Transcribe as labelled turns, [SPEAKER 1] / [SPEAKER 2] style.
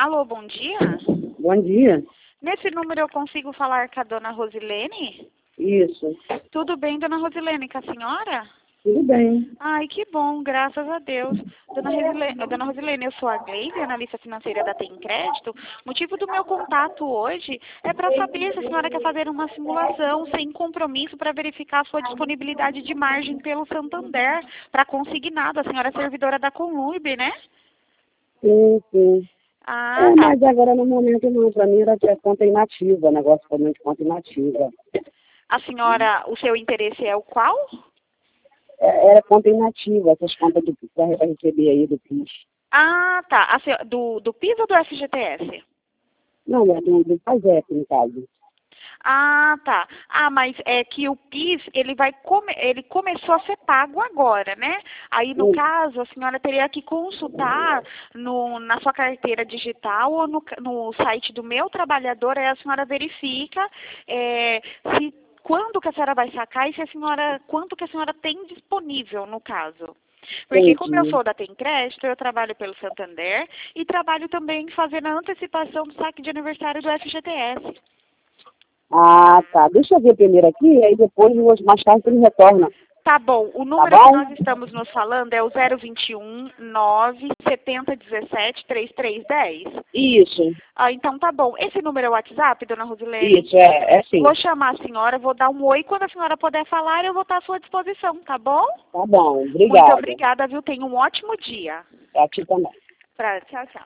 [SPEAKER 1] Alô, bom dia.
[SPEAKER 2] Bom dia.
[SPEAKER 1] Nesse número eu consigo falar com a dona Rosilene?
[SPEAKER 2] Isso.
[SPEAKER 1] Tudo bem, dona Rosilene, com a senhora?
[SPEAKER 2] Tudo bem.
[SPEAKER 1] Ai, que bom, graças a Deus. Dona Rosilene, eu sou a Gleide, analista financeira da Tem Crédito. O motivo do meu contato hoje é para saber se a senhora quer fazer uma simulação sem compromisso para verificar a sua disponibilidade de margem pelo Santander para consignado. A senhora é servidora da Conlube, né?
[SPEAKER 2] Sim, sim.
[SPEAKER 1] Ah, tá.
[SPEAKER 2] Mas agora no momento não. Para mim era que é conta inativa, negócio para mim de conta inativa.
[SPEAKER 1] A senhora, o seu interesse é o qual?
[SPEAKER 2] Era conta inativa, essas contas para receber aí do PIS.
[SPEAKER 1] Ah, tá. Do PIS ou do FGTS?
[SPEAKER 2] Não, é do PASEP, no caso.
[SPEAKER 1] Ah, tá. Ah, mas é que o PIS, ele começou a ser pago agora, né? Aí, no caso, a senhora teria que consultar na sua carteira digital ou no site do Meu Trabalhador, aí a senhora verifica quando que a senhora vai sacar e quanto que a senhora tem disponível, no caso. Porque como eu sou da Tem Crédito, eu trabalho pelo Santander e trabalho também fazendo a antecipação do saque de aniversário do FGTS.
[SPEAKER 2] Ah, tá. Deixa eu ver primeiro aqui, aí depois, mais tarde, ele retorna.
[SPEAKER 1] Tá bom. O número que nós estamos nos falando é o 021 97017 3310.
[SPEAKER 2] Isso.
[SPEAKER 1] Ah, então tá bom. Esse número é o WhatsApp, dona Rosilene?
[SPEAKER 2] Isso, é sim.
[SPEAKER 1] Vou chamar a senhora, vou dar um oi. Quando a senhora puder falar, eu vou estar à sua disposição, tá bom?
[SPEAKER 2] Tá bom, obrigada.
[SPEAKER 1] Muito obrigada, viu? Tenha um ótimo dia.
[SPEAKER 2] Pra ti também.
[SPEAKER 1] Tchau, tchau.